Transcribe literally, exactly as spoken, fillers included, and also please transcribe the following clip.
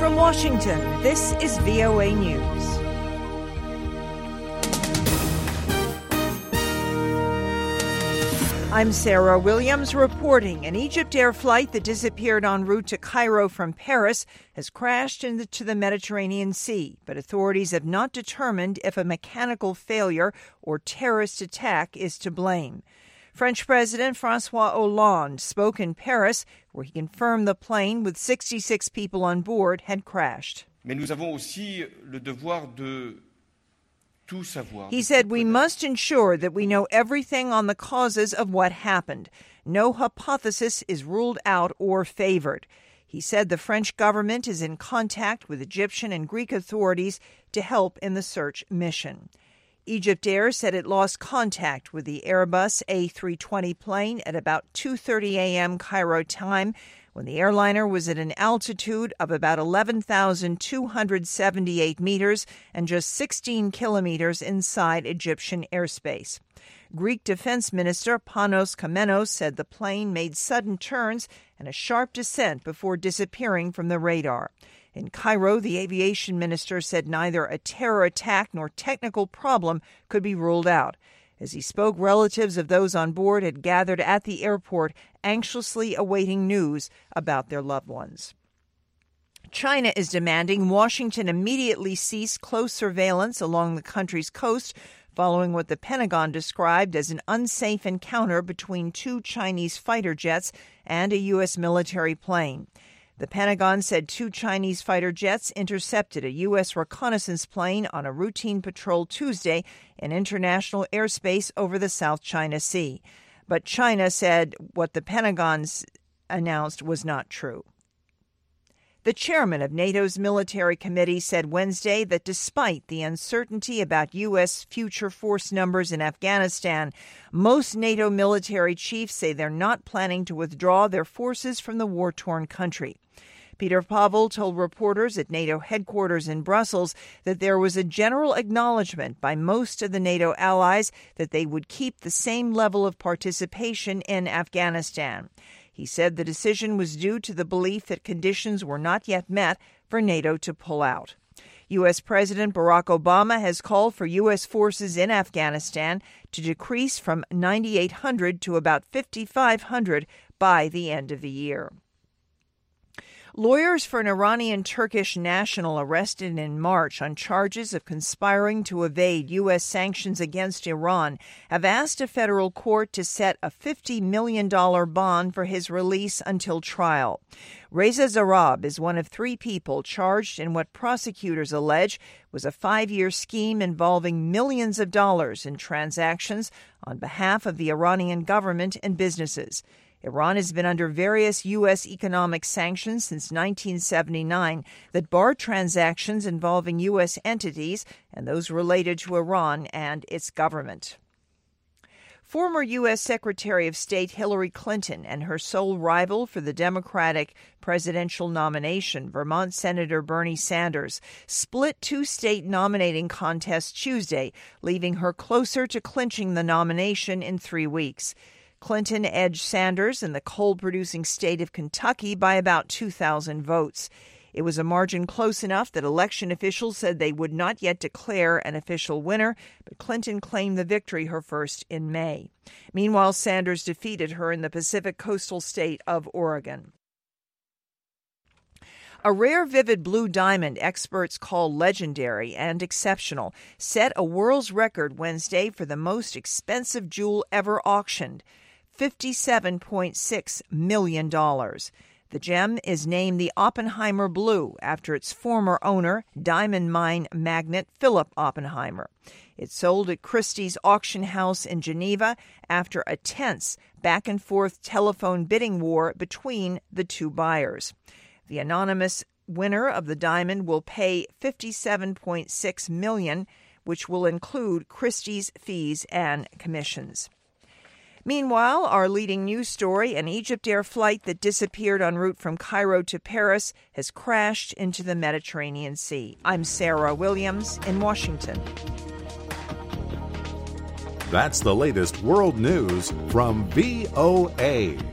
From Washington, this is V O A News. I'm Sarah Williams reporting. An EgyptAir flight that disappeared en route to Cairo from Paris has crashed into the Mediterranean Sea, but authorities have not determined if a mechanical failure or terrorist attack is to blame. French President François Hollande spoke in Paris, where he confirmed the plane with sixty-six people on board had crashed. Mais nous avons aussi le devoir de He said, we must ensure that we know everything on the causes of what happened. No hypothesis is ruled out or favored. He said the French government is in contact with Egyptian and Greek authorities to help in the search mission. EgyptAir said it lost contact with the Airbus A three twenty plane at about two thirty a.m. Cairo time, when the airliner was at an altitude of about eleven thousand two hundred seventy-eight meters and just sixteen kilometers inside Egyptian airspace. Greek Defense Minister Panos Kamenos said the plane made sudden turns and a sharp descent before disappearing from the radar. In Cairo, the aviation minister said neither a terror attack nor technical problem could be ruled out. As he spoke, relatives of those on board had gathered at the airport, anxiously awaiting news about their loved ones. China is demanding Washington immediately cease close surveillance along the country's coast following what the Pentagon described as an unsafe encounter between two Chinese fighter jets and a U S military plane. The Pentagon said two Chinese fighter jets intercepted a U S reconnaissance plane on a routine patrol Tuesday in international airspace over the South China Sea. But China said what the Pentagon announced was not true. The chairman of NATO's military committee said Wednesday that despite the uncertainty about U S future force numbers in Afghanistan, most NATO military chiefs say they're not planning to withdraw their forces from the war-torn country. Peter Pavel told reporters at NATO headquarters in Brussels that there was a general acknowledgement by most of the NATO allies that they would keep the same level of participation in Afghanistan. He said the decision was due to the belief that conditions were not yet met for NATO to pull out. U S. President Barack Obama has called for U S forces in Afghanistan to decrease from nine thousand eight hundred to about five thousand five hundred by the end of the year. Lawyers for an Iranian-Turkish national arrested in March on charges of conspiring to evade U S sanctions against Iran have asked a federal court to set a fifty million dollars bond for his release until trial. Reza Zarrab is one of three people charged in what prosecutors allege was a five-year scheme involving millions of dollars in transactions on behalf of the Iranian government and businesses. Iran has been under various U S economic sanctions since nineteen seventy-nine that bar transactions involving U S entities and those related to Iran and its government. Former U S. Secretary of State Hillary Clinton and her sole rival for the Democratic presidential nomination, Vermont Senator Bernie Sanders, split two state nominating contests Tuesday, leaving her closer to clinching the nomination in three weeks. Clinton edged Sanders in the coal-producing state of Kentucky by about two thousand votes. It was a margin close enough that election officials said they would not yet declare an official winner, but Clinton claimed the victory, her first in May. Meanwhile, Sanders defeated her in the Pacific coastal state of Oregon. A rare vivid blue diamond experts call legendary and exceptional set a world's record Wednesday for the most expensive jewel ever auctioned, fifty-seven point six million dollars. The gem is named the Oppenheimer Blue after its former owner, diamond mine magnate Philip Oppenheimer. It sold at Christie's auction house in Geneva after a tense back-and-forth telephone bidding war between the two buyers. The anonymous winner of the diamond will pay fifty-seven point six million dollars, which will include Christie's fees and commissions. Meanwhile, our leading news story, an EgyptAir flight that disappeared en route from Cairo to Paris has crashed into the Mediterranean Sea. I'm Sarah Williams in Washington. That's the latest world news from V O A.